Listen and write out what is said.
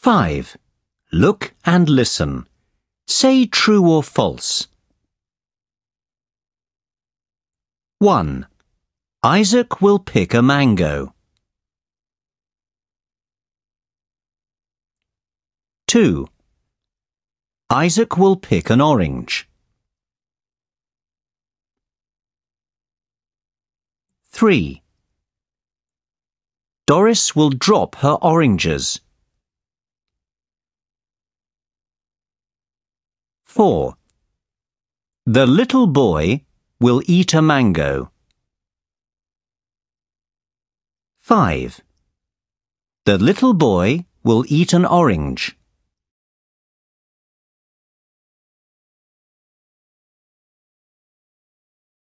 5. Look and listen. Say true or false. 1. Isaac will pick a mango. 2. Isaac will pick an orange. 3. Doris will drop her oranges. 4. The little boy will eat a mango. 5. The little boy will eat an orange.